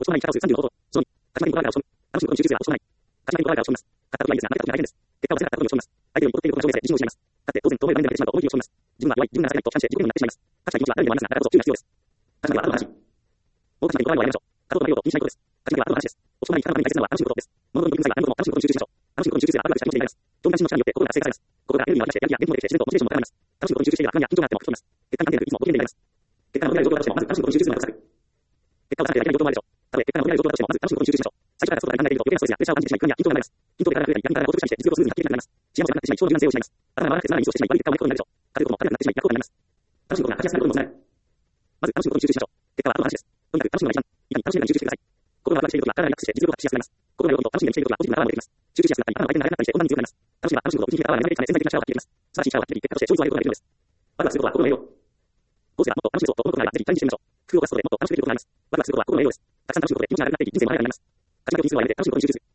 落ち込まないキャラ数35ほど、その2、勝ち負けにこだわりが落ち込む。楽しむことに集中するが落ち込まない。勝ち負けにこだわりが落ち込みます。勝った時はいいですが、負けた時に大変です。結果を出せなかったことに落ち込みます。相手より劣っていることが生じて自信を失います。勝って当然、どのように場面で負けてしまうと思い切り落ち込みます。自分は弱い、自分が情けないと感じて自己になってしまいます。勝ちたい気持ちは誰にでもありますが、だからこそ注意が必要です。勝ち負けは後の話。もう勝ち負けにこだわりをやめましょう。勝とうと負けようと気にしないことです。勝ち負けは後の話です。落ち込まない力のために大切なのは楽しむことです。物事に取り組む際は何事も楽しむことに集中しましょう。楽しむことに集中すればワクワクした気持ちになります。上半身の力によって心が活性化されます。心がエネルギーを発揮してやる気や元気も出てきて自然とモチベーションも高まります。楽しむことに集中していれば不安や緊張があっても吹き飛びます。結果に関係なくいつもご機嫌でいられます。結果が伸びない状況だとしてもまず楽しむことに集中するのが不作。結果を出さなきゃいけない状況もあるでしょう。たとえ結果が伸びない状況だとしてもまず楽しむことに集中しましょう。最初から外から考えていると余計なストレスやプレッシャーを感じてしまい不安や緊張が生まれます。緊張で体が増えたり、痛みから高得したりして実力をスムーズに発揮できなくなります。幸せなくなってしまい、超柔軟性を失います。頭が回らなくてつまらないミスをしてしまい悪い結果を招くことになるでしょう。勝てることも勝てなくなってしまい逆効果になります。楽しむことが勝ちやすくなることにもつながる。まず楽しむことに集中しましょう。結果は後の話です。とにかく楽しむのが一番。いかに楽しめるかに集中してください。心がワクワクしているときは体がリラックスして実力を発揮しやすくなります。心が喜ぶと楽しんで見せているときはポジティブなパワーも出てきます。集中しやすくなったり、頭の回転が速くなったりして温暖に強くなります。楽しめば楽しむほど一日でパワーが目覚めて潜在的な力を発揮できます。素晴らしい力を発揮でき、結果として勝率を上げることができるのです。ワクワクすることは心の栄養。どうすればもっと楽しいぞと思うことがあればぜひチャレンジしてみましょう。工夫を出すことでもっと楽しくできることになります。ワクワクすることは心の栄養です。たくさん楽しむことで気持ちが上がっていき人生も華やかになります。勝ち負けを気にするのはやめて楽しむことに集中する。